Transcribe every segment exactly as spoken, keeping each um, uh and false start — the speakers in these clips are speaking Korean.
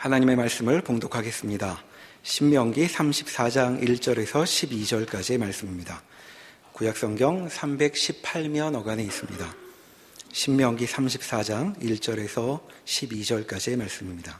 하나님의 말씀을 봉독하겠습니다. 신명기 삼십사 장 일 절에서 십이 절까지의 말씀입니다. 구약성경 삼백십팔 면 어간에 있습니다. 신명기 삼십사 장 일 절에서 십이 절까지의 말씀입니다.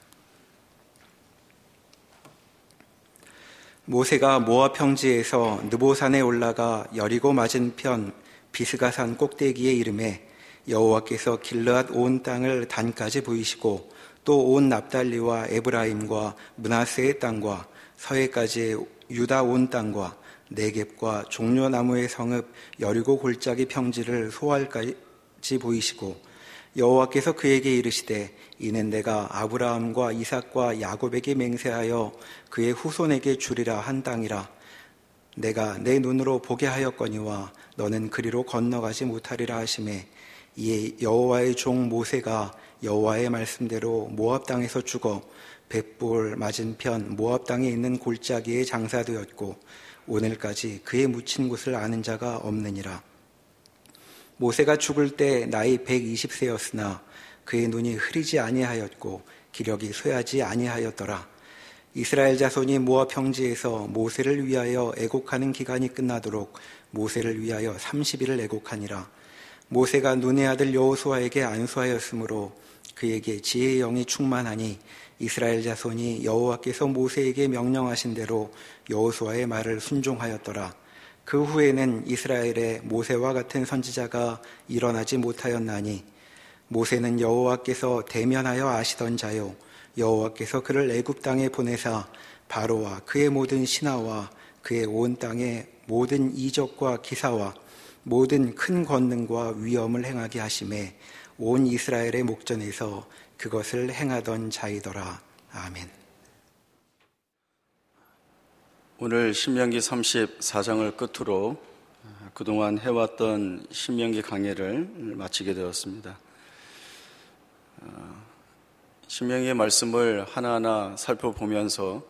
모세가 모압 평지에서 느보산에 올라가 여리고 맞은편 비스가산 꼭대기에 이르매 여호와께서 길르앗 온 땅을 단까지 보이시고 또 온 납달리와 에브라임과 므낫세의 땅과 서해까지의 유다 온 땅과 네겝과 종려나무의 성읍 여리고 골짜기 평지를 소알까지 보이시고 여호와께서 그에게 이르시되 이는 내가 아브라함과 이삭과 야곱에게 맹세하여 그의 후손에게 주리라 한 땅이라. 내가 내 눈으로 보게 하였거니와 너는 그리로 건너가지 못하리라 하시매 이에 여호와의 종 모세가 여호와의 말씀대로 모압 땅에서 죽어 벳볼 맞은편 모압 땅에 있는 골짜기에 장사되었고 오늘까지 그의 묻힌 곳을 아는 자가 없느니라. 모세가 죽을 때 나이 백이십 세였으나 그의 눈이 흐리지 아니하였고 기력이 쇠하지 아니하였더라. 이스라엘 자손이 모압 평지에서 모세를 위하여 애곡하는 기간이 끝나도록 모세를 위하여 삼십 일을 애곡하니라. 모세가 눈의 아들 여호수아에게 안수하였으므로 그에게 지혜의 영이 충만하니 이스라엘 자손이 여호와께서 모세에게 명령하신 대로 여호수아의 말을 순종하였더라. 그 후에는 이스라엘에 모세와 같은 선지자가 일어나지 못하였나니 모세는 여호와께서 대면하여 아시던 자요 여호와께서 그를 애굽 땅에 보내사 바로와 그의 모든 신하와 그의 온 땅의 모든 이적과 기사와 모든 큰 권능과 위엄을 행하게 하심에 온 이스라엘의 목전에서 그것을 행하던 자이더라. 아멘. 오늘 신명기 삼십사 장을 끝으로 그동안 해왔던 신명기 강해를 마치게 되었습니다. 신명기의 말씀을 하나하나 살펴보면서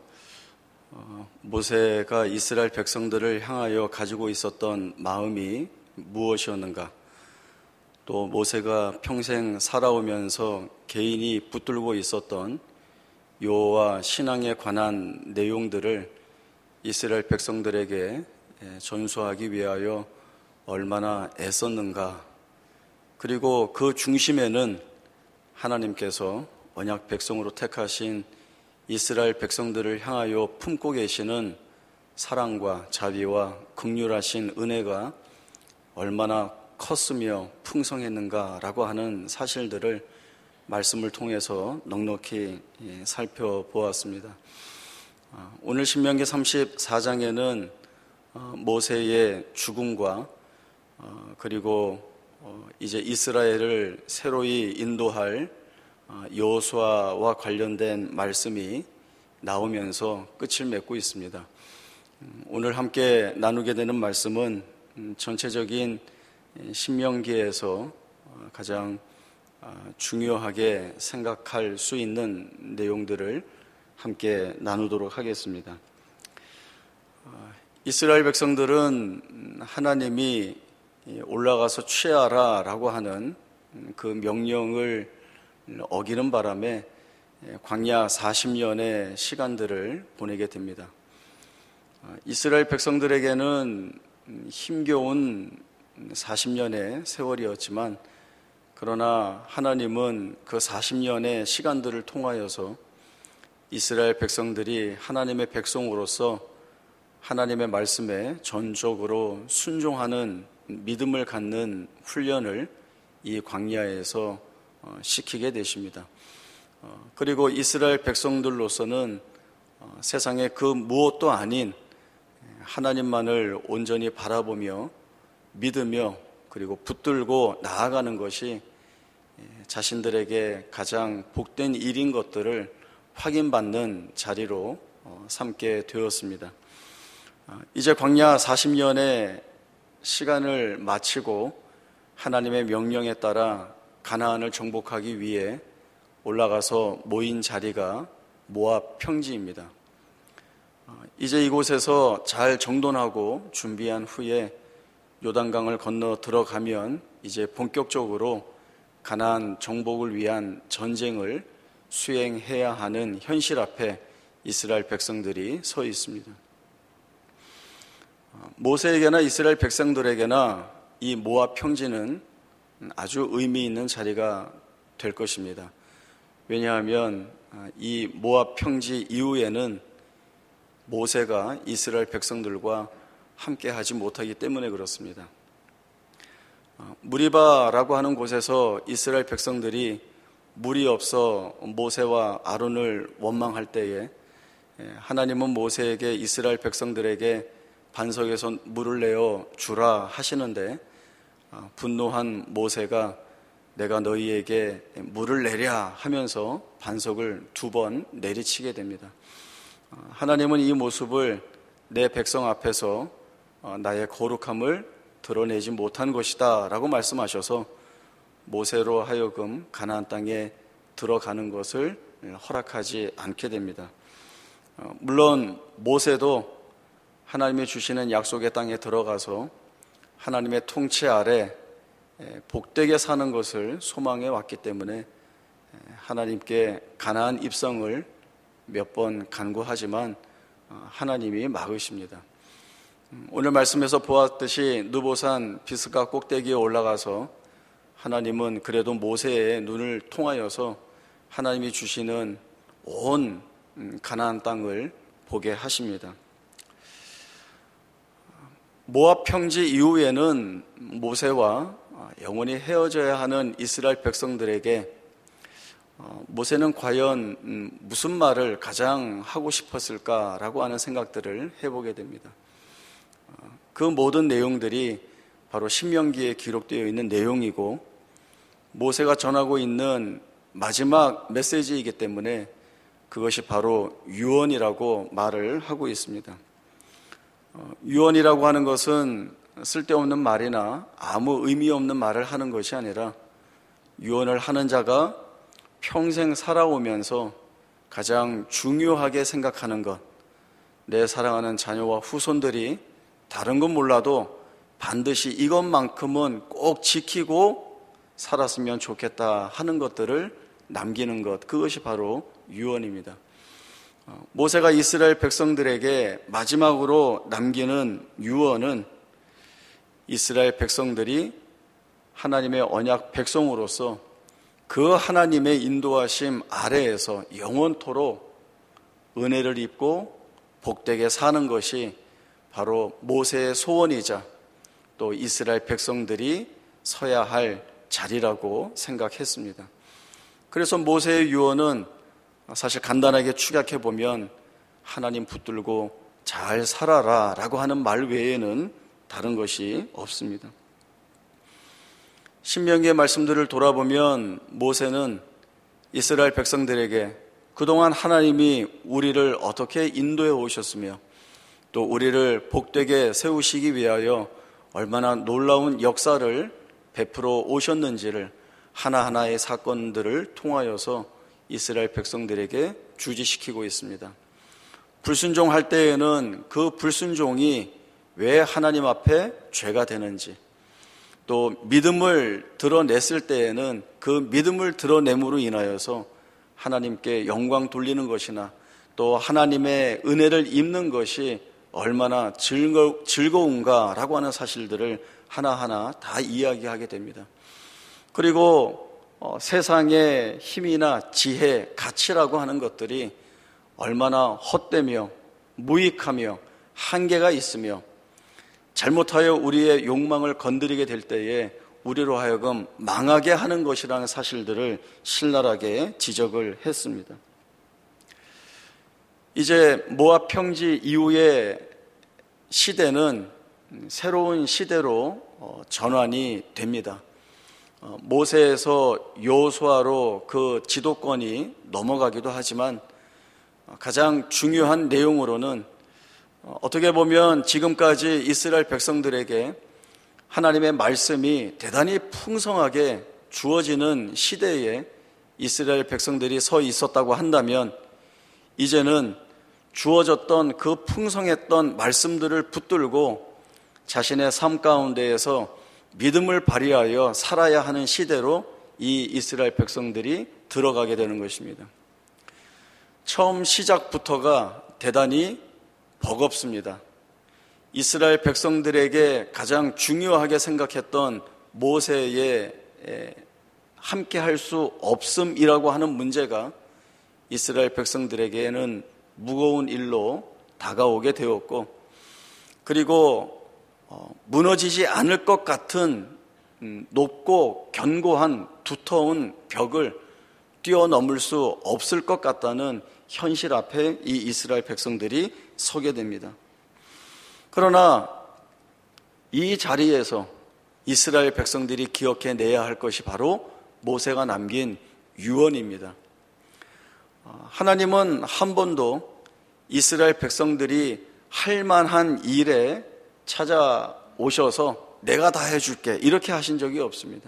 모세가 이스라엘 백성들을 향하여 가지고 있었던 마음이 무엇이었는가, 또 모세가 평생 살아오면서 개인이 붙들고 있었던 여호와 신앙에 관한 내용들을 이스라엘 백성들에게 전수하기 위하여 얼마나 애썼는가, 그리고 그 중심에는 하나님께서 언약 백성으로 택하신 이스라엘 백성들을 향하여 품고 계시는 사랑과 자비와 긍휼하신 은혜가 얼마나 컸으며 풍성했는가라고 하는 사실들을 말씀을 통해서 넉넉히 살펴보았습니다. 오늘 신명기 삼십사 장에는 모세의 죽음과 그리고 이제 이스라엘을 새로이 인도할 여호수아와 관련된 말씀이 나오면서 끝을 맺고 있습니다. 오늘 함께 나누게 되는 말씀은 전체적인 신명기에서 가장 중요하게 생각할 수 있는 내용들을 함께 나누도록 하겠습니다. 이스라엘 백성들은 하나님이 올라가서 취하라 라고 하는 그 명령을 어기는 바람에 광야 사십 년의 시간들을 보내게 됩니다. 이스라엘 백성들에게는 힘겨운 사십 년의 세월이었지만, 그러나 하나님은 그 사십 년의 시간들을 통하여서 이스라엘 백성들이 하나님의 백성으로서 하나님의 말씀에 전적으로 순종하는 믿음을 갖는 훈련을 이 광야에서 시키게 되십니다. 그리고 이스라엘 백성들로서는 세상의 그 무엇도 아닌 하나님만을 온전히 바라보며 믿으며 그리고 붙들고 나아가는 것이 자신들에게 가장 복된 일인 것들을 확인받는 자리로 삼게 되었습니다. 이제 광야 사십 년의 시간을 마치고 하나님의 명령에 따라 가나안을 정복하기 위해 올라가서 모인 자리가 모압 평지입니다. 이제 이곳에서 잘 정돈하고 준비한 후에 요단강을 건너 들어가면 이제 본격적으로 가나안 정복을 위한 전쟁을 수행해야 하는 현실 앞에 이스라엘 백성들이 서 있습니다. 모세에게나 이스라엘 백성들에게나 이 모압 평지는 아주 의미 있는 자리가 될 것입니다. 왜냐하면 이 모압 평지 이후에는 모세가 이스라엘 백성들과 함께 하지 못하기 때문에 그렇습니다. 무리바라고 하는 곳에서 이스라엘 백성들이 물이 없어 모세와 아론을 원망할 때에 하나님은 모세에게 이스라엘 백성들에게 반석에서 물을 내어 주라 하시는데 분노한 모세가 내가 너희에게 물을 내랴 하면서 반석을 두 번 내리치게 됩니다. 하나님은 이 모습을 내 백성 앞에서 나의 거룩함을 드러내지 못한 것이다 라고 말씀하셔서 모세로 하여금 가나안 땅에 들어가는 것을 허락하지 않게 됩니다. 물론 모세도 하나님이 주시는 약속의 땅에 들어가서 하나님의 통치 아래 복되게 사는 것을 소망해 왔기 때문에 하나님께 가나안 입성을 몇 번 간구하지만 하나님이 막으십니다. 오늘 말씀에서 보았듯이 느보산 비스가 꼭대기에 올라가서 하나님은 그래도 모세의 눈을 통하여서 하나님이 주시는 온 가나안 땅을 보게 하십니다. 모압 평지 이후에는 모세와 영원히 헤어져야 하는 이스라엘 백성들에게 모세는 과연 무슨 말을 가장 하고 싶었을까라고 하는 생각들을 해보게 됩니다. 그 모든 내용들이 바로 신명기에 기록되어 있는 내용이고 모세가 전하고 있는 마지막 메시지이기 때문에 그것이 바로 유언이라고 말을 하고 있습니다. 유언이라고 하는 것은 쓸데없는 말이나 아무 의미 없는 말을 하는 것이 아니라 유언을 하는 자가 평생 살아오면서 가장 중요하게 생각하는 것, 내 사랑하는 자녀와 후손들이 다른 건 몰라도 반드시 이것만큼은 꼭 지키고 살았으면 좋겠다 하는 것들을 남기는 것, 그것이 바로 유언입니다. 모세가 이스라엘 백성들에게 마지막으로 남기는 유언은 이스라엘 백성들이 하나님의 언약 백성으로서 그 하나님의 인도하심 아래에서 영원토록 은혜를 입고 복되게 사는 것이 바로 모세의 소원이자 또 이스라엘 백성들이 서야 할 자리라고 생각했습니다. 그래서 모세의 유언은 사실 간단하게 축약해 보면 하나님 붙들고 잘 살아라 라고 하는 말 외에는 다른 것이 없습니다. 신명기의 말씀들을 돌아보면 모세는 이스라엘 백성들에게 그동안 하나님이 우리를 어떻게 인도해 오셨으며 또 우리를 복되게 세우시기 위하여 얼마나 놀라운 역사를 베풀어 오셨는지를 하나하나의 사건들을 통하여서 이스라엘 백성들에게 주지시키고 있습니다. 불순종할 때에는 그 불순종이 왜 하나님 앞에 죄가 되는지, 또 믿음을 드러냈을 때에는 그 믿음을 드러냄으로 인하여서 하나님께 영광 돌리는 것이나 또 하나님의 은혜를 입는 것이 얼마나 즐거, 즐거운가라고 하는 사실들을 하나하나 다 이야기하게 됩니다. 그리고 어, 세상의 힘이나 지혜, 가치라고 하는 것들이 얼마나 헛되며 무익하며 한계가 있으며 잘못하여 우리의 욕망을 건드리게 될 때에 우리로 하여금 망하게 하는 것이라는 사실들을 신랄하게 지적을 했습니다. 이제 모압 평지 이후의 시대는 새로운 시대로 전환이 됩니다. 모세에서 여호수아로 그 지도권이 넘어가기도 하지만 가장 중요한 내용으로는 어떻게 보면 지금까지 이스라엘 백성들에게 하나님의 말씀이 대단히 풍성하게 주어지는 시대에 이스라엘 백성들이 서 있었다고 한다면 이제는 주어졌던 그 풍성했던 말씀들을 붙들고 자신의 삶 가운데에서 믿음을 발휘하여 살아야 하는 시대로 이 이스라엘 백성들이 들어가게 되는 것입니다. 처음 시작부터가 대단히 버겁습니다. 이스라엘 백성들에게 가장 중요하게 생각했던 모세의 함께 할 수 없음이라고 하는 문제가 이스라엘 백성들에게는 무거운 일로 다가오게 되었고, 그리고 무너지지 않을 것 같은 높고 견고한 두터운 벽을 뛰어넘을 수 없을 것 같다는 현실 앞에 이 이스라엘 백성들이 서게 됩니다. 그러나 이 자리에서 이스라엘 백성들이 기억해내야 할 것이 바로 모세가 남긴 유언입니다. 하나님은 한 번도 이스라엘 백성들이 할 만한 일에 찾아오셔서 내가 다 해줄게 이렇게 하신 적이 없습니다.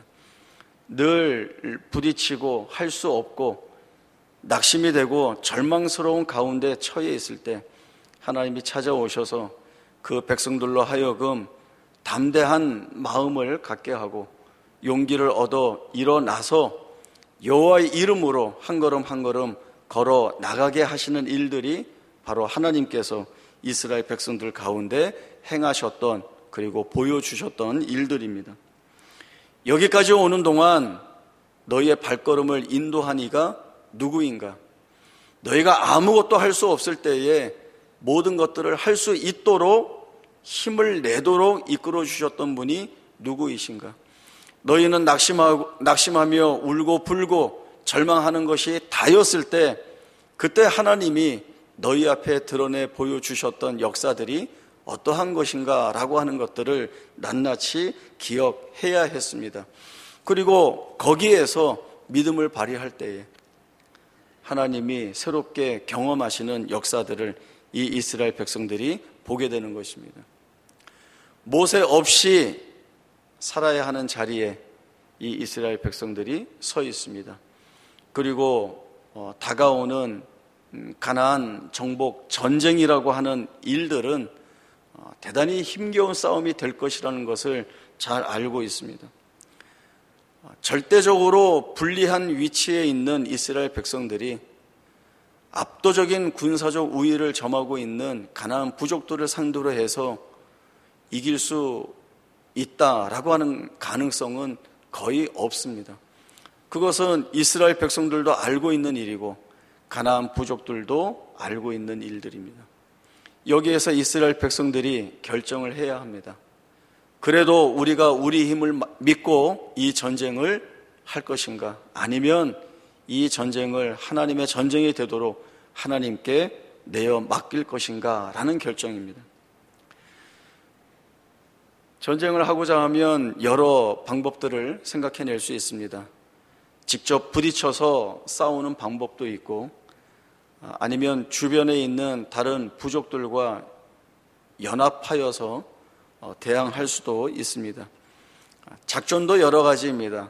늘 부딪히고 할 수 없고 낙심이 되고 절망스러운 가운데 처해 있을 때 하나님이 찾아오셔서 그 백성들로 하여금 담대한 마음을 갖게 하고 용기를 얻어 일어나서 여호와의 이름으로 한 걸음 한 걸음 걸어 나가게 하시는 일들이 바로 하나님께서 이스라엘 백성들 가운데 행하셨던, 그리고 보여주셨던 일들입니다. 여기까지 오는 동안 너희의 발걸음을 인도한 이가 누구인가? 너희가 아무것도 할 수 없을 때에 모든 것들을 할 수 있도록 힘을 내도록 이끌어 주셨던 분이 누구이신가? 너희는 낙심하고, 낙심하며 울고 불고 절망하는 것이 다였을 때 그때 하나님이 너희 앞에 드러내 보여주셨던 역사들이 어떠한 것인가 라고 하는 것들을 낱낱이 기억해야 했습니다. 그리고 거기에서 믿음을 발휘할 때에 하나님이 새롭게 경험하시는 역사들을 이 이스라엘 백성들이 보게 되는 것입니다. 모세 없이 살아야 하는 자리에 이 이스라엘 백성들이 서 있습니다. 그리고 어, 다가오는 가나안 정복 전쟁이라고 하는 일들은 어, 대단히 힘겨운 싸움이 될 것이라는 것을 잘 알고 있습니다. 어, 절대적으로 불리한 위치에 있는 이스라엘 백성들이 압도적인 군사적 우위를 점하고 있는 가나안 부족들을 상대로 해서 이길 수 있다라고 하는 가능성은 거의 없습니다. 그것은 이스라엘 백성들도 알고 있는 일이고 가나안 부족들도 알고 있는 일들입니다. 여기에서 이스라엘 백성들이 결정을 해야 합니다. 그래도 우리가 우리 힘을 믿고 이 전쟁을 할 것인가? 아니면 이 전쟁을 하나님의 전쟁이 되도록 하나님께 내어 맡길 것인가? 라는 결정입니다. 전쟁을 하고자 하면 여러 방법들을 생각해낼 수 있습니다. 직접 부딪혀서 싸우는 방법도 있고, 아니면 주변에 있는 다른 부족들과 연합하여서 대항할 수도 있습니다. 작전도 여러 가지입니다.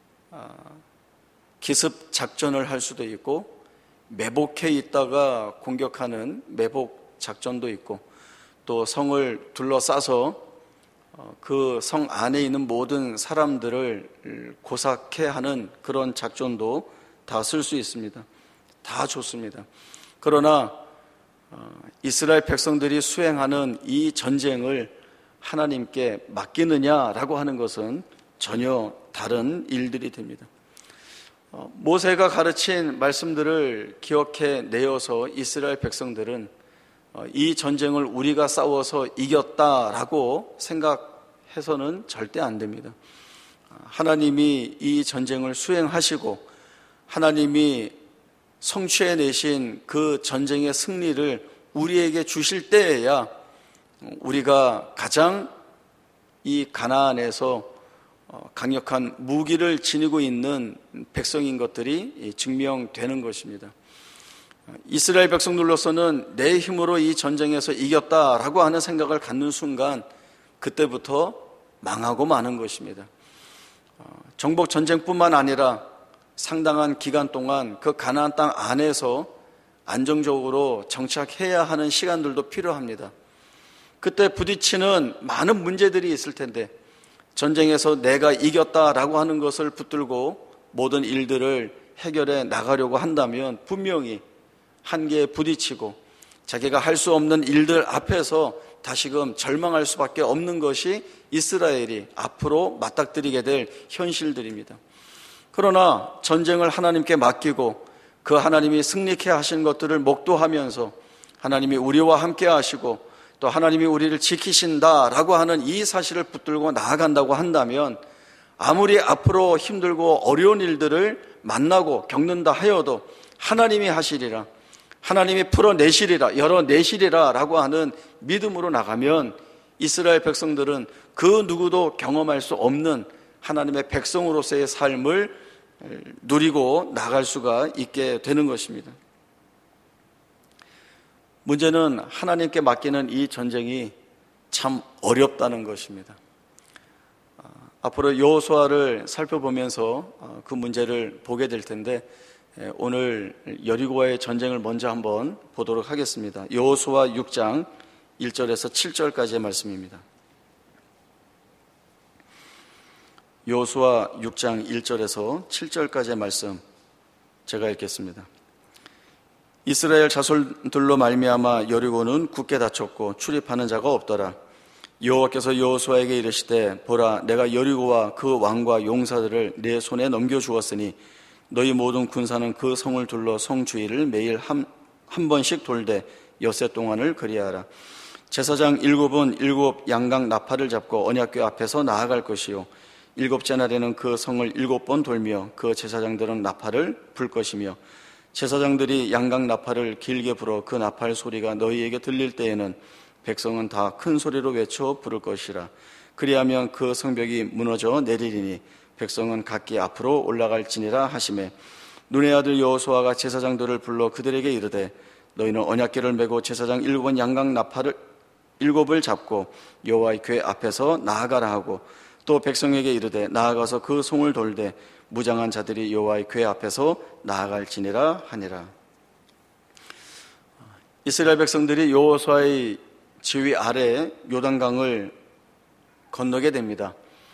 기습 작전을 할 수도 있고, 매복해 있다가 공격하는 매복 작전도 있고, 또 성을 둘러싸서 그 성 안에 있는 모든 사람들을 고사케 하는 그런 작전도 다 쓸 수 있습니다. 다 좋습니다. 그러나 이스라엘 백성들이 수행하는 이 전쟁을 하나님께 맡기느냐라고 하는 것은 전혀 다른 일들이 됩니다. 모세가 가르친 말씀들을 기억해 내어서 이스라엘 백성들은 이 전쟁을 우리가 싸워서 이겼다라고 생각해서는 절대 안 됩니다. 하나님이 이 전쟁을 수행하시고 하나님이 성취해내신 그 전쟁의 승리를 우리에게 주실 때에야 우리가 가장 이 가나안에서 강력한 무기를 지니고 있는 백성인 것들이 증명되는 것입니다. 이스라엘 백성들로서는 내 힘으로 이 전쟁에서 이겼다라고 하는 생각을 갖는 순간 그때부터 망하고 마는 것입니다. 정복 전쟁뿐만 아니라 상당한 기간 동안 그 가나안 땅 안에서 안정적으로 정착해야 하는 시간들도 필요합니다. 그때 부딪히는 많은 문제들이 있을 텐데 전쟁에서 내가 이겼다라고 하는 것을 붙들고 모든 일들을 해결해 나가려고 한다면 분명히 한계에 부딪히고 자기가 할 수 없는 일들 앞에서 다시금 절망할 수밖에 없는 것이 이스라엘이 앞으로 맞닥뜨리게 될 현실들입니다. 그러나 전쟁을 하나님께 맡기고 그 하나님이 승리케 하신 것들을 목도하면서 하나님이 우리와 함께 하시고 또 하나님이 우리를 지키신다라고 하는 이 사실을 붙들고 나아간다고 한다면 아무리 앞으로 힘들고 어려운 일들을 만나고 겪는다 하여도 하나님이 하시리라, 하나님이 풀어내시리라, 열어내시리라 라고 하는 믿음으로 나가면 이스라엘 백성들은 그 누구도 경험할 수 없는 하나님의 백성으로서의 삶을 누리고 나갈 수가 있게 되는 것입니다. 문제는 하나님께 맡기는 이 전쟁이 참 어렵다는 것입니다. 앞으로 여호수아를 살펴보면서 그 문제를 보게 될 텐데 오늘 여리고와의 전쟁을 먼저 한번 보도록 하겠습니다. 여호수아 육 장 일 절에서 칠 절까지의 말씀입니다. 여호수아 육 장 일 절에서 칠 절까지의 말씀 제가 읽겠습니다. 이스라엘 자손들로 말미암아 여리고는 굳게 닫혔고 출입하는 자가 없더라. 여호와께서 여호수아에게 이르시되 보라, 내가 여리고와 그 왕과 용사들을 내 손에 넘겨주었으니 너희 모든 군사는 그 성을 둘러 성 주위를 매일 한, 한 번씩 돌되 엿새 동안을 그리하라. 제사장 일곱은 일곱 양각 나팔을 잡고 언약궤 앞에서 나아갈 것이요 일곱째 날에는 그 성을 일곱 번 돌며 그 제사장들은 나팔을 불 것이며 제사장들이 양각 나팔을 길게 불어 그 나팔 소리가 너희에게 들릴 때에는 백성은 다 큰 소리로 외쳐 부를 것이라. 그리하면 그 성벽이 무너져 내리리니 백성은 각기 앞으로 올라갈지니라 하시매 눈의 아들 여호수아가 제사장들을 불러 그들에게 이르되 너희는 언약궤를 메고 제사장 일곱은 양각 나팔을 일곱을 잡고 여호와의 궤 앞에서 나아가라 하고 또 백성에게 이르되 나아가서 그 송을 돌되 무장한 자들이 여호와의 궤 앞에서 나아갈지니라 하니라. 이스라엘 백성들이 여호수아의 지휘 아래 요단강을 건너게 됩니다.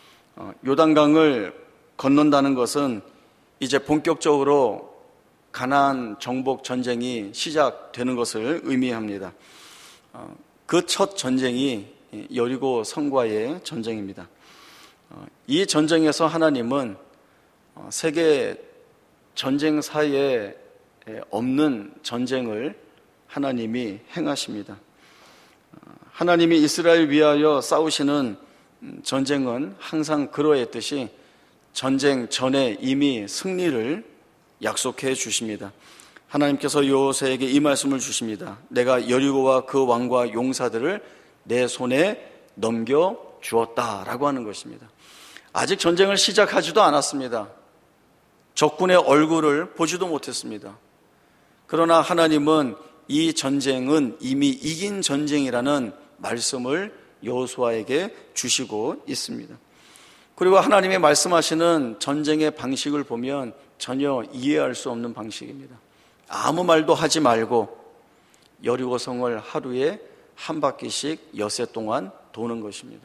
요단강을 건넌다는 것은 이제 본격적으로 가나안 정복 전쟁이 시작되는 것을 의미합니다. 그 첫 전쟁이 여리고 성과의 전쟁입니다. 이 전쟁에서 하나님은 세계 전쟁사에 없는 전쟁을 하나님이 행하십니다. 하나님이 이스라엘 위하여 싸우시는 전쟁은 항상 그러했듯이 전쟁 전에 이미 승리를 약속해 주십니다. 하나님께서 여호수아에게 이 말씀을 주십니다. 내가 여리고와 그 왕과 용사들을 내 손에 넘겨 주었다라고 하는 것입니다. 아직 전쟁을 시작하지도 않았습니다. 적군의 얼굴을 보지도 못했습니다. 그러나 하나님은 이 전쟁은 이미 이긴 전쟁이라는 말씀을 여호수아에게 주시고 있습니다. 그리고 하나님의 말씀하시는 전쟁의 방식을 보면 전혀 이해할 수 없는 방식입니다. 아무 말도 하지 말고 여리고 성을 하루에 한 바퀴씩 엿새 동안 도는 것입니다.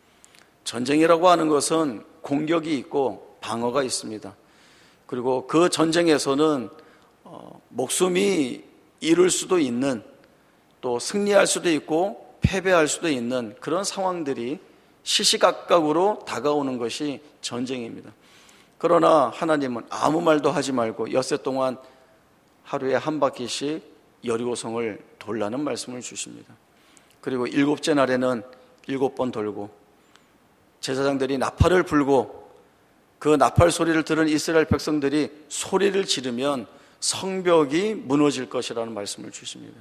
전쟁이라고 하는 것은 공격이 있고 방어가 있습니다. 그리고 그 전쟁에서는 어, 목숨이 잃을 수도 있는, 또 승리할 수도 있고 패배할 수도 있는 그런 상황들이 시시각각으로 다가오는 것이 전쟁입니다. 그러나 하나님은 아무 말도 하지 말고 엿새 동안 하루에 한 바퀴씩 여리고성을 돌라는 말씀을 주십니다. 그리고 일곱째 날에는 일곱 번 돌고 제사장들이 나팔을 불고 그 나팔 소리를 들은 이스라엘 백성들이 소리를 지르면 성벽이 무너질 것이라는 말씀을 주십니다.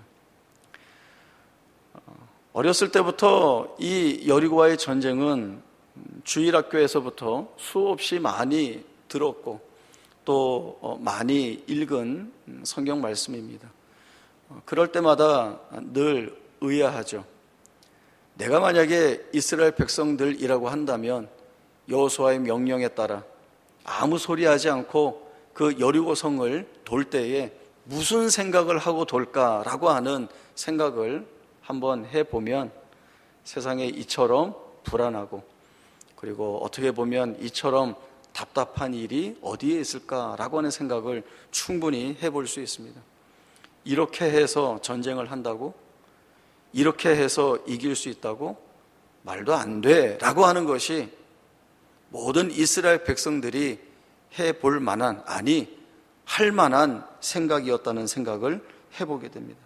어렸을 때부터 이 여리고와의 전쟁은 주일학교에서부터 수없이 많이 들었고 또 많이 읽은 성경 말씀입니다. 그럴 때마다 늘 의아하죠. 내가 만약에 이스라엘 백성들이라고 한다면 여호수아의 명령에 따라 아무 소리하지 않고 그 여리고성을 돌 때에 무슨 생각을 하고 돌까라고 하는 생각을 한번 해보면 세상에 이처럼 불안하고 그리고 어떻게 보면 이처럼 답답한 일이 어디에 있을까라고 하는 생각을 충분히 해볼 수 있습니다. 이렇게 해서 전쟁을 한다고? 이렇게 해서 이길 수 있다고? 말도 안 돼 라고 하는 것이 모든 이스라엘 백성들이 해볼 만한, 아니 할 만한 생각이었다는 생각을 해보게 됩니다.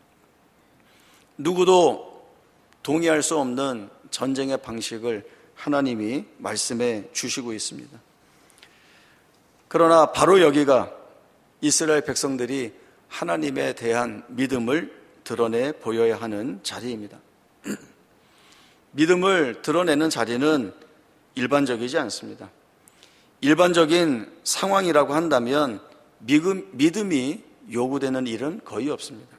누구도 동의할 수 없는 전쟁의 방식을 하나님이 말씀해 주시고 있습니다. 그러나 바로 여기가 이스라엘 백성들이 하나님에 대한 믿음을 드러내 보여야 하는 자리입니다. 믿음을 드러내는 자리는 일반적이지 않습니다. 일반적인 상황이라고 한다면 믿음이 요구되는 일은 거의 없습니다.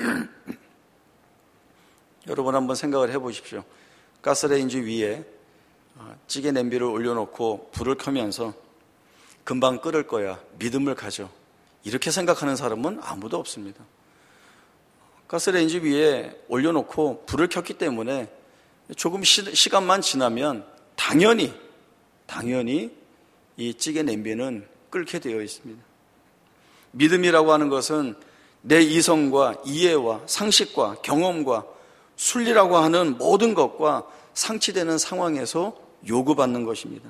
여러분 한번 생각을 해보십시오. 가스레인지 위에 찌개 냄비를 올려놓고 불을 켜면서 금방 끓을 거야, 믿음을 가져, 이렇게 생각하는 사람은 아무도 없습니다. 가스레인지 위에 올려놓고 불을 켰기 때문에 조금 시, 시간만 지나면 당연히 당연히 이 찌개 냄비는 끓게 되어 있습니다. 믿음이라고 하는 것은 내 이성과 이해와 상식과 경험과 순리라고 하는 모든 것과 상치되는 상황에서 요구받는 것입니다.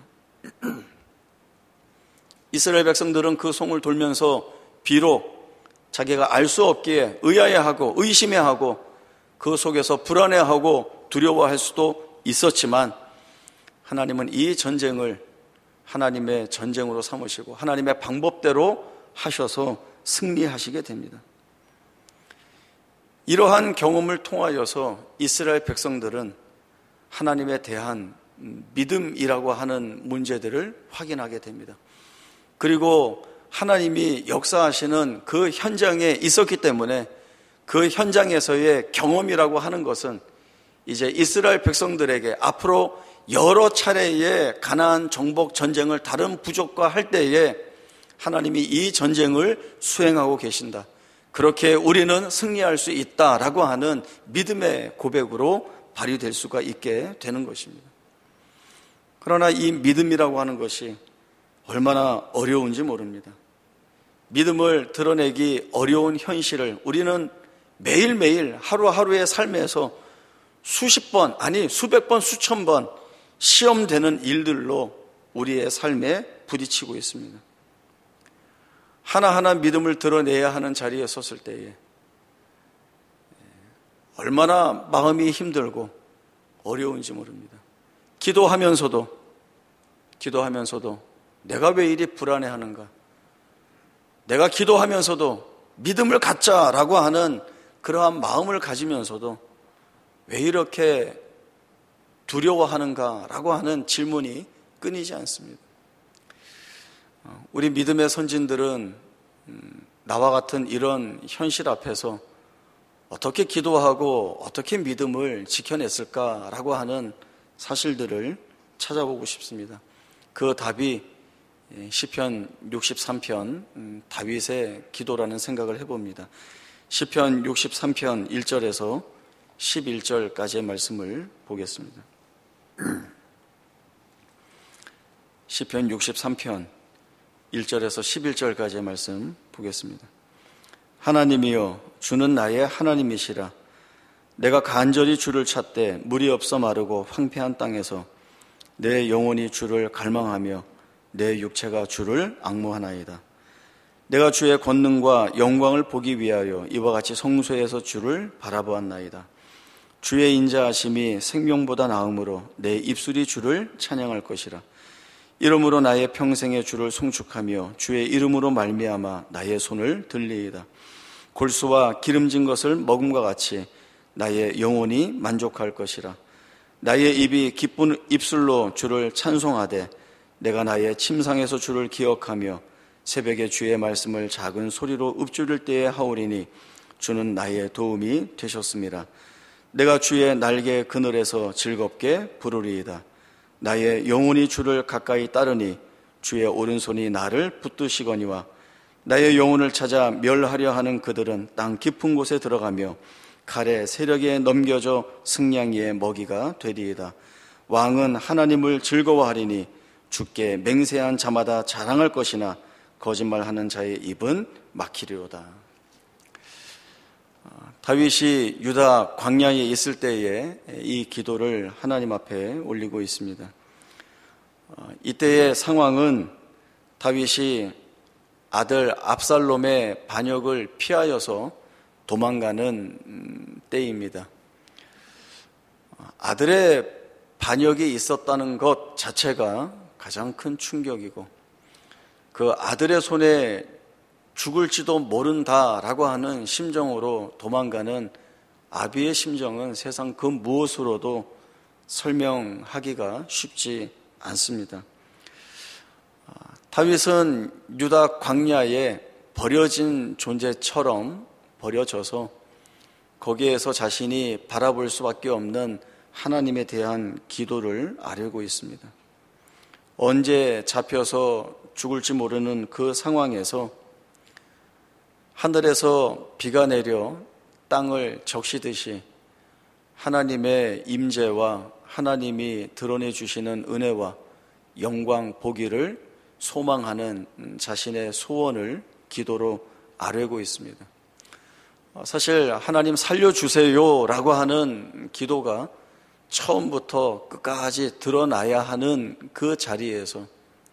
이스라엘 백성들은 그 송을 돌면서 비록 자기가 알 수 없기에 의아해하고 의심해하고 그 속에서 불안해하고 두려워할 수도 있었지만 하나님은 이 전쟁을 하나님의 전쟁으로 삼으시고 하나님의 방법대로 하셔서 승리하시게 됩니다. 이러한 경험을 통하여서 이스라엘 백성들은 하나님에 대한 믿음이라고 하는 문제들을 확인하게 됩니다. 그리고 하나님이 역사하시는 그 현장에 있었기 때문에 그 현장에서의 경험이라고 하는 것은 이제 이스라엘 백성들에게 앞으로 여러 차례의 가나안 정복 전쟁을 다른 부족과 할 때에 하나님이 이 전쟁을 수행하고 계신다, 그렇게 우리는 승리할 수 있다라고 하는 믿음의 고백으로 발휘될 수가 있게 되는 것입니다. 그러나 이 믿음이라고 하는 것이 얼마나 어려운지 모릅니다. 믿음을 드러내기 어려운 현실을 우리는 매일매일 하루하루의 삶에서 수십 번, 아니 수백 번, 수천 번 시험되는 일들로 우리의 삶에 부딪히고 있습니다. 하나하나 믿음을 드러내야 하는 자리에 섰을 때에 얼마나 마음이 힘들고 어려운지 모릅니다. 기도하면서도 기도하면서도 내가 왜 이리 불안해하는가, 내가 기도하면서도 믿음을 갖자라고 하는 그러한 마음을 가지면서도 왜 이렇게 두려워하는가라고 하는 질문이 끊이지 않습니다. 우리 믿음의 선진들은 나와 같은 이런 현실 앞에서 어떻게 기도하고 어떻게 믿음을 지켜냈을까라고 하는 사실들을 찾아보고 싶습니다. 그 답이 시편 육십삼 편 다윗의 기도라는 생각을 해봅니다. 시편 육십삼 편 일 절에서 십일 절까지의 말씀을 보겠습니다. 시편 육십삼 편 일 절에서 십일 절까지의 말씀 보겠습니다. 하나님이여, 주는 나의 하나님이시라. 내가 간절히 주를 찾되 물이 없어 마르고 황폐한 땅에서 내 영혼이 주를 갈망하며 내 육체가 주를 앙모하나이다. 내가 주의 권능과 영광을 보기 위하여 이와 같이 성소에서 주를 바라보았나이다. 주의 인자하심이 생명보다 나음으로 내 입술이 주를 찬양할 것이라. 이름으로 나의 평생에 주를 송축하며 주의 이름으로 말미암아 나의 손을 들리이다. 골수와 기름진 것을 먹음과 같이 나의 영혼이 만족할 것이라. 나의 입이 기쁜 입술로 주를 찬송하되 내가 나의 침상에서 주를 기억하며 새벽에 주의 말씀을 작은 소리로 읊조릴 때에 하오리니 주는 나의 도움이 되셨음이라. 내가 주의 날개 그늘에서 즐겁게 부르리이다. 나의 영혼이 주를 가까이 따르니 주의 오른손이 나를 붙드시거니와 나의 영혼을 찾아 멸하려 하는 그들은 땅 깊은 곳에 들어가며 칼의 세력에 넘겨져 승냥이의 먹이가 되리이다. 왕은 하나님을 즐거워하리니 주께 맹세한 자마다 자랑할 것이나 거짓말하는 자의 입은 막히리로다. 다윗이 유다 광야에 있을 때에 이 기도를 하나님 앞에 올리고 있습니다. 이때의 상황은 다윗이 아들 압살롬의 반역을 피하여서 도망가는 때입니다. 아들의 반역이 있었다는 것 자체가 가장 큰 충격이고, 그 아들의 손에 죽을지도 모른다라고 하는 심정으로 도망가는 아비의 심정은 세상 그 무엇으로도 설명하기가 쉽지 않습니다. 다윗은 유다 광야에 버려진 존재처럼 버려져서 거기에서 자신이 바라볼 수밖에 없는 하나님에 대한 기도를 아뢰고 있습니다. 언제 잡혀서 죽을지 모르는 그 상황에서 하늘에서 비가 내려 땅을 적시듯이 하나님의 임재와 하나님이 드러내 주시는 은혜와 영광 보기를 소망하는 자신의 소원을 기도로 아뢰고 있습니다. 사실 하나님 살려주세요 라고 하는 기도가 처음부터 끝까지 드러나야 하는 그 자리에서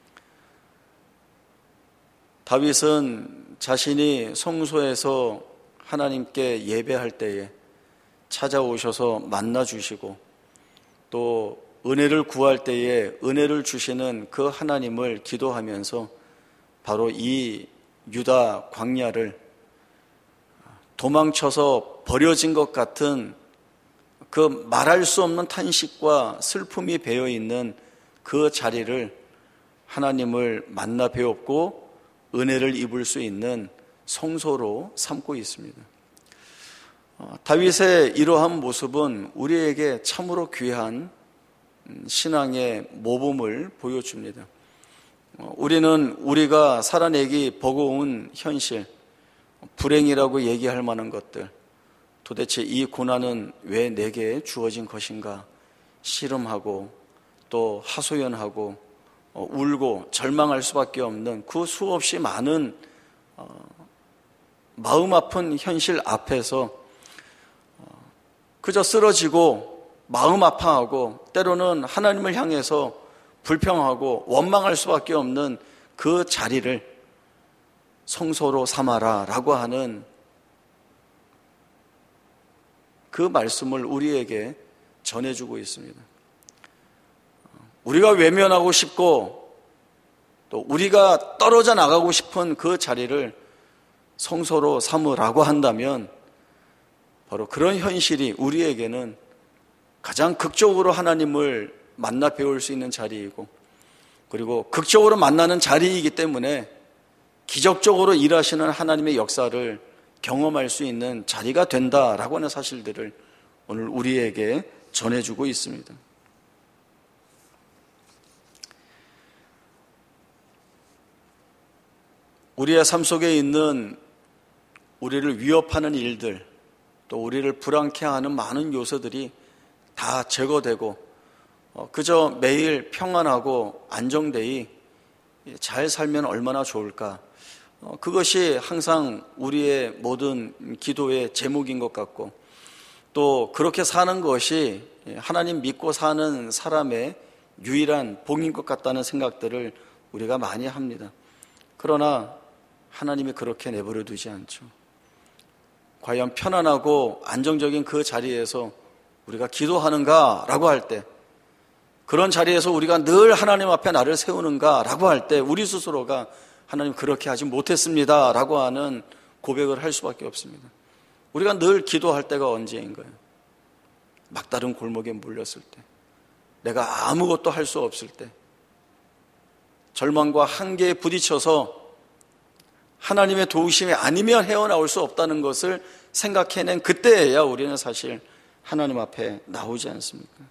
다윗은 자신이 성소에서 하나님께 예배할 때에 찾아오셔서 만나주시고 또 은혜를 구할 때에 은혜를 주시는 그 하나님을 기도하면서 바로 이 유다 광야를 도망쳐서 버려진 것 같은 그 말할 수 없는 탄식과 슬픔이 배어있는 그 자리를 하나님을 만나 배웠고 은혜를 입을 수 있는 성소로 삼고 있습니다. 다윗의 이러한 모습은 우리에게 참으로 귀한 신앙의 모범을 보여줍니다. 우리는 우리가 살아내기 버거운 현실, 불행이라고 얘기할 만한 것들, 도대체 이 고난은 왜 내게 주어진 것인가 씨름하고 또 하소연하고 울고 절망할 수밖에 없는 그 수없이 많은 마음 아픈 현실 앞에서 그저 쓰러지고 마음 아파하고 때로는 하나님을 향해서 불평하고 원망할 수밖에 없는 그 자리를 성소로 삼아라 라고 하는 그 말씀을 우리에게 전해주고 있습니다. 우리가 외면하고 싶고 또 우리가 떨어져 나가고 싶은 그 자리를 성소로 삼으라고 한다면 바로 그런 현실이 우리에게는 가장 극적으로 하나님을 만나 배울 수 있는 자리이고, 그리고 극적으로 만나는 자리이기 때문에 기적적으로 일하시는 하나님의 역사를 경험할 수 있는 자리가 된다라고 하는 사실들을 오늘 우리에게 전해주고 있습니다. 우리의 삶 속에 있는 우리를 위협하는 일들, 또 우리를 불안케 하는 많은 요소들이 다 제거되고 그저 매일 평안하고 안정되이 잘 살면 얼마나 좋을까. 그것이 항상 우리의 모든 기도의 제목인 것 같고, 또 그렇게 사는 것이 하나님 믿고 사는 사람의 유일한 복인 것 같다는 생각들을 우리가 많이 합니다. 그러나 하나님이 그렇게 내버려 두지 않죠. 과연 편안하고 안정적인 그 자리에서 우리가 기도하는가 라고 할 때, 그런 자리에서 우리가 늘 하나님 앞에 나를 세우는가 라고 할 때 우리 스스로가 하나님 그렇게 하지 못했습니다 라고 하는 고백을 할 수밖에 없습니다. 우리가 늘 기도할 때가 언제인 거예요? 막다른 골목에 몰렸을 때, 내가 아무것도 할 수 없을 때, 절망과 한계에 부딪혀서 하나님의 도우심이 아니면 헤어나올 수 없다는 것을 생각해낸 그때에야 우리는 사실 하나님 앞에 나오지 않습니까?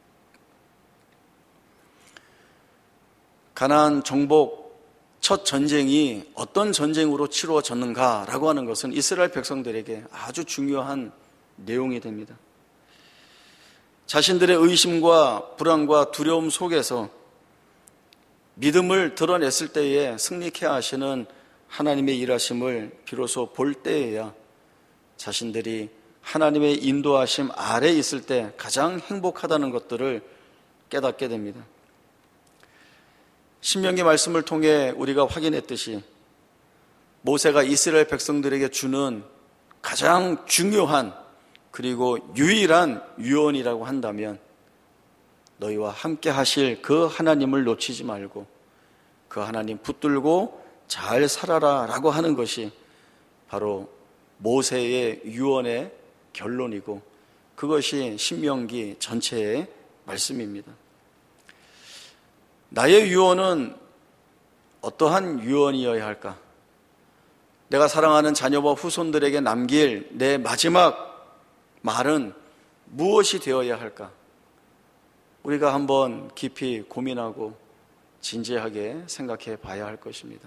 가나안 정복 첫 전쟁이 어떤 전쟁으로 치루어졌는가라고 하는 것은 이스라엘 백성들에게 아주 중요한 내용이 됩니다. 자신들의 의심과 불안과 두려움 속에서 믿음을 드러냈을 때에 승리케 하시는 하나님의 일하심을 비로소 볼 때에야 자신들이 하나님의 인도하심 아래 있을 때 가장 행복하다는 것들을 깨닫게 됩니다. 신명기 말씀을 통해 우리가 확인했듯이 모세가 이스라엘 백성들에게 주는 가장 중요한 그리고 유일한 유언이라고 한다면 너희와 함께 하실 그 하나님을 놓치지 말고 그 하나님 붙들고 잘 살아라 라고 하는 것이 바로 모세의 유언의 결론이고 그것이 신명기 전체의 말씀입니다. 나의 유언은 어떠한 유언이어야 할까? 내가 사랑하는 자녀와 후손들에게 남길 내 마지막 말은 무엇이 되어야 할까? 우리가 한번 깊이 고민하고 진지하게 생각해 봐야 할 것입니다.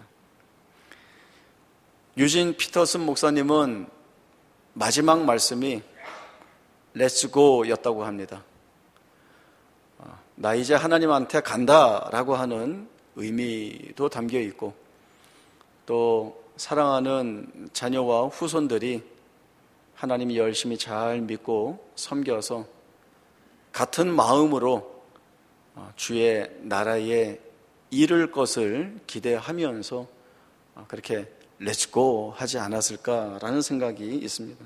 유진 피터슨 목사님은 마지막 말씀이 Let's go 였다고 합니다. 나 이제 하나님한테 간다 라고 하는 의미도 담겨 있고 또 사랑하는 자녀와 후손들이 하나님이 열심히 잘 믿고 섬겨서 같은 마음으로 주의 나라에 이를 것을 기대하면서 그렇게 Let's go 하지 않았을까라는 생각이 있습니다.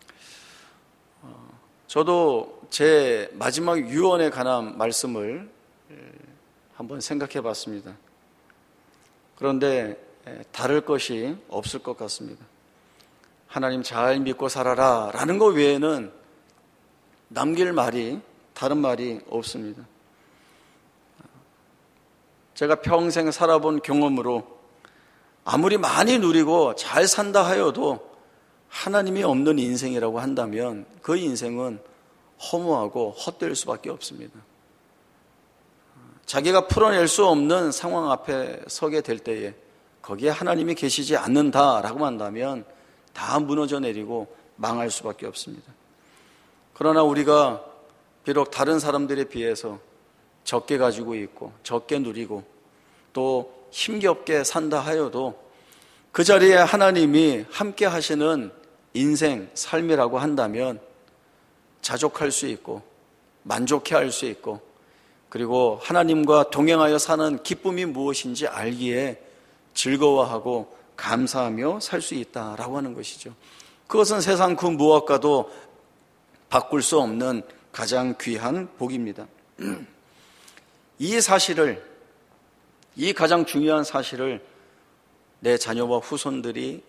저도 제 마지막 유언에 관한 말씀을 한번 생각해 봤습니다. 그런데 다를 것이 없을 것 같습니다. 하나님 잘 믿고 살아라 라는 것 외에는 남길 말이 다른 말이 없습니다. 제가 평생 살아본 경험으로 아무리 많이 누리고 잘 산다 하여도 하나님이 없는 인생이라고 한다면 그 인생은 허무하고 헛될 수밖에 없습니다. 자기가 풀어낼 수 없는 상황 앞에 서게 될 때에 거기에 하나님이 계시지 않는다라고 한다면 다 무너져 내리고 망할 수밖에 없습니다. 그러나 우리가 비록 다른 사람들에 비해서 적게 가지고 있고 적게 누리고 또 힘겹게 산다 하여도 그 자리에 하나님이 함께 하시는 인생, 삶이라고 한다면 자족할 수 있고 만족해 할 수 있고 그리고 하나님과 동행하여 사는 기쁨이 무엇인지 알기에 즐거워하고 감사하며 살 수 있다라고 하는 것이죠. 그것은 세상 그 무엇과도 바꿀 수 없는 가장 귀한 복입니다. 이 사실을, 이 가장 중요한 사실을 내 자녀와 후손들이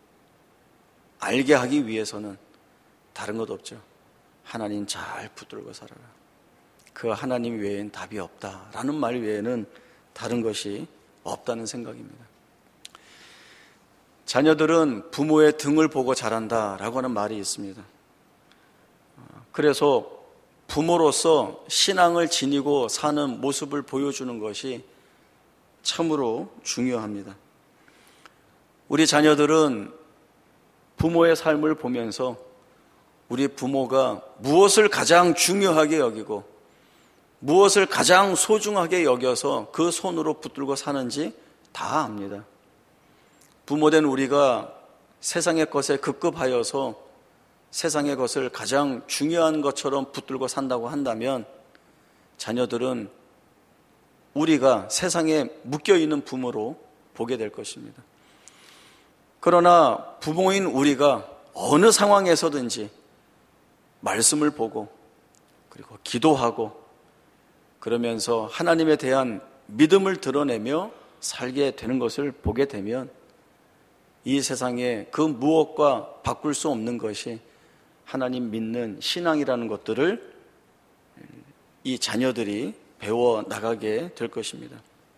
알게 하기 위해서는 다른 것 없죠. 하나님 잘 붙들고 살아라. 그 하나님 외엔 답이 없다라는 말 외에는 다른 것이 없다는 생각입니다. 자녀들은 부모의 등을 보고 자란다라고 하는 말이 있습니다. 그래서 부모로서 신앙을 지니고 사는 모습을 보여주는 것이 참으로 중요합니다. 우리 자녀들은 부모의 삶을 보면서 우리 부모가 무엇을 가장 중요하게 여기고 무엇을 가장 소중하게 여겨서 그 손으로 붙들고 사는지 다 압니다. 부모된 우리가 세상의 것에 급급하여서 세상의 것을 가장 중요한 것처럼 붙들고 산다고 한다면 자녀들은 우리가 세상에 묶여있는 부모로 보게 될 것입니다. 그러나 부모인 우리가 어느 상황에서든지 말씀을 보고 그리고 기도하고 그러면서 하나님에 대한 믿음을 드러내며 살게 되는 것을 보게 되면 이 세상에 그 무엇과 바꿀 수 없는 것이 하나님 믿는 신앙이라는 것들을 이 자녀들이 배워 나가게 될 것입니다.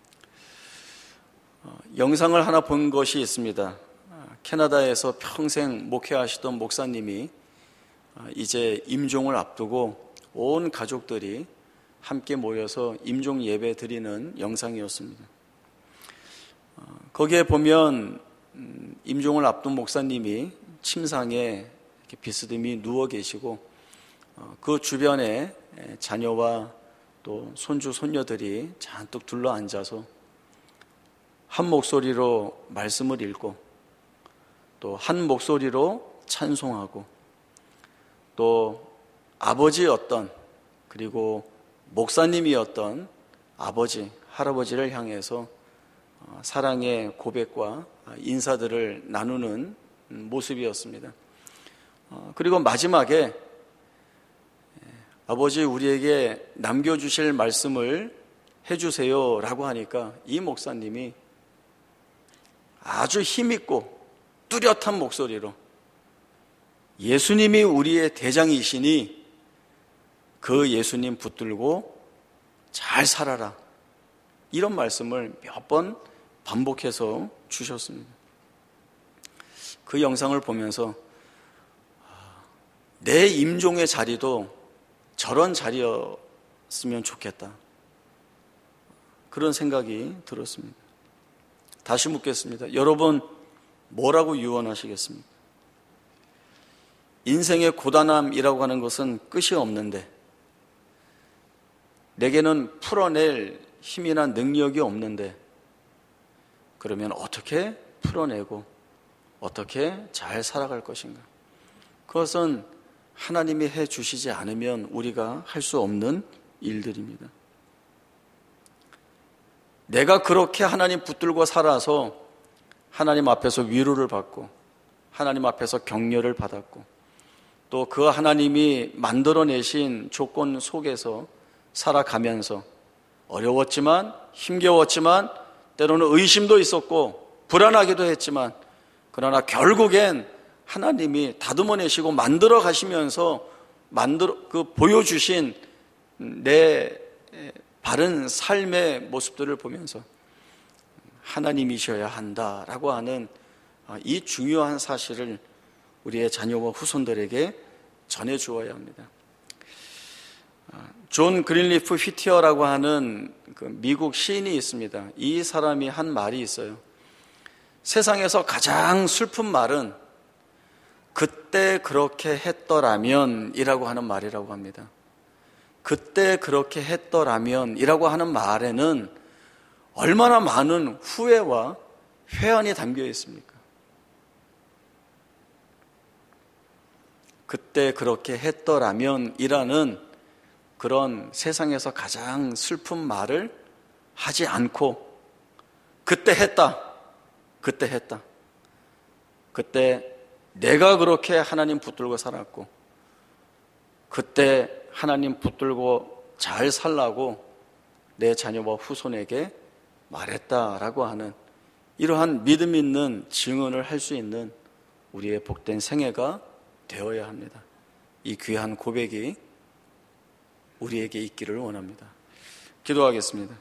영상을 하나 본 것이 있습니다. 캐나다에서 평생 목회하시던 목사님이 이제 임종을 앞두고 온 가족들이 함께 모여서 임종 예배 드리는 영상이었습니다. 거기에 보면 임종을 앞둔 목사님이 침상에 이렇게 비스듬히 누워 계시고 그 주변에 자녀와 또 손주 손녀들이 잔뜩 둘러 앉아서 한 목소리로 말씀을 읽고 또 한 목소리로 찬송하고 또 아버지였던, 그리고 목사님이었던 아버지, 할아버지를 향해서 사랑의 고백과 인사들을 나누는 모습이었습니다. 그리고 마지막에 아버지 우리에게 남겨주실 말씀을 해주세요 라고 하니까 이 목사님이 아주 힘있고 뚜렷한 목소리로 예수님이 우리의 대장이시니 그 예수님 붙들고 잘 살아라, 이런 말씀을 몇 번 반복해서 주셨습니다. 그 영상을 보면서 내 임종의 자리도 저런 자리였으면 좋겠다, 그런 생각이 들었습니다. 다시 묻겠습니다. 여러분 뭐라고 유언하시겠습니까? 인생의 고단함이라고 하는 것은 끝이 없는데 내게는 풀어낼 힘이나 능력이 없는데 그러면 어떻게 풀어내고 어떻게 잘 살아갈 것인가? 그것은 하나님이 해 주시지 않으면 우리가 할 수 없는 일들입니다. 내가 그렇게 하나님 붙들고 살아서 하나님 앞에서 위로를 받고 하나님 앞에서 격려를 받았고 또 그 하나님이 만들어내신 조건 속에서 살아가면서 어려웠지만 힘겨웠지만 때로는 의심도 있었고 불안하기도 했지만 그러나 결국엔 하나님이 다듬어내시고 만들어 가시면서 만들어 그 보여주신 내 바른 삶의 모습들을 보면서 하나님이셔야 한다라고 하는 이 중요한 사실을 우리의 자녀와 후손들에게 전해 주어야 합니다. 존 그린리프 휘티어라고 하는 그 미국 시인이 있습니다. 이 사람이 한 말이 있어요. 세상에서 가장 슬픈 말은 그때 그렇게 했더라면 이라고 하는 말이라고 합니다. 그때 그렇게 했더라면 이라고 하는 말에는 얼마나 많은 후회와 회한이 담겨 있습니까? 그때 그렇게 했더라면 이라는 그런 세상에서 가장 슬픈 말을 하지 않고 그때 했다, 그때 했다, 그때 내가 그렇게 하나님 붙들고 살았고 그때 하나님 붙들고 잘 살라고 내 자녀와 후손에게 말했다라고 하는 이러한 믿음 있는 증언을 할 수 있는 우리의 복된 생애가 되어야 합니다. 이 귀한 고백이 우리에게 있기를 원합니다. 기도하겠습니다.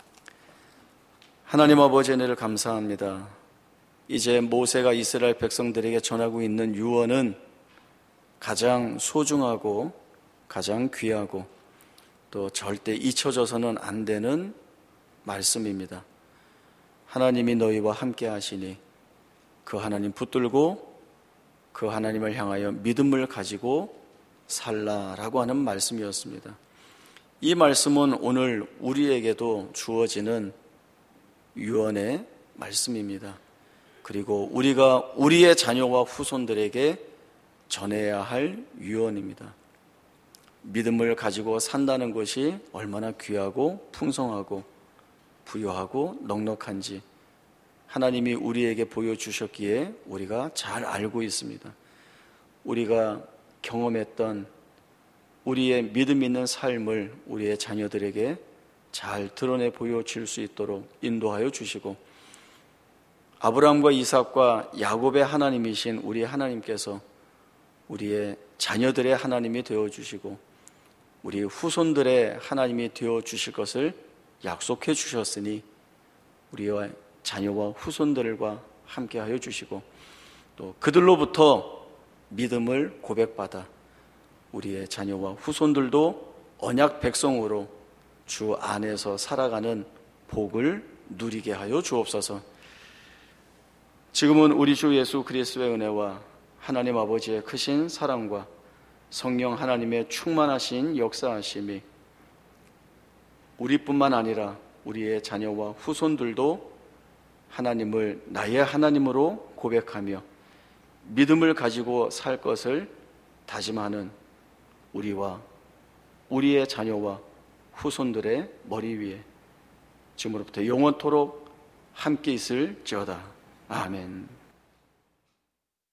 하나님 아버지 은혜를 감사합니다. 이제 모세가 이스라엘 백성들에게 전하고 있는 유언은 가장 소중하고 가장 귀하고 또 절대 잊혀져서는 안 되는 말씀입니다. 하나님이 너희와 함께 하시니 그 하나님 붙들고 그 하나님을 향하여 믿음을 가지고 살라라고 하는 말씀이었습니다. 이 말씀은 오늘 우리에게도 주어지는 유언의 말씀입니다. 그리고 우리가 우리의 자녀와 후손들에게 전해야 할 유언입니다. 믿음을 가지고 산다는 것이 얼마나 귀하고 풍성하고 부유하고 넉넉한지 하나님이 우리에게 보여주셨기에 우리가 잘 알고 있습니다. 우리가 경험했던 우리의 믿음 있는 삶을 우리의 자녀들에게 잘 드러내 보여줄 수 있도록 인도하여 주시고 아브라함과 이삭과 야곱의 하나님이신 우리 하나님께서 우리의 자녀들의 하나님이 되어주시고 우리 후손들의 하나님이 되어주실 것을 약속해 주셨으니 우리와 자녀와 후손들과 함께하여 주시고 또 그들로부터 믿음을 고백받아 우리의 자녀와 후손들도 언약 백성으로 주 안에서 살아가는 복을 누리게 하여 주옵소서. 지금은 우리 주 예수 그리스도의 은혜와 하나님 아버지의 크신 사랑과 성령 하나님의 충만하신 역사하심이 우리뿐만 아니라 우리의 자녀와 후손들도 하나님을 나의 하나님으로 고백하며 믿음을 가지고 살 것을 다짐하는 우리와 우리의 자녀와 후손들의 머리 위에 지금으로부터 영원토록 함께 있을지어다. 아멘.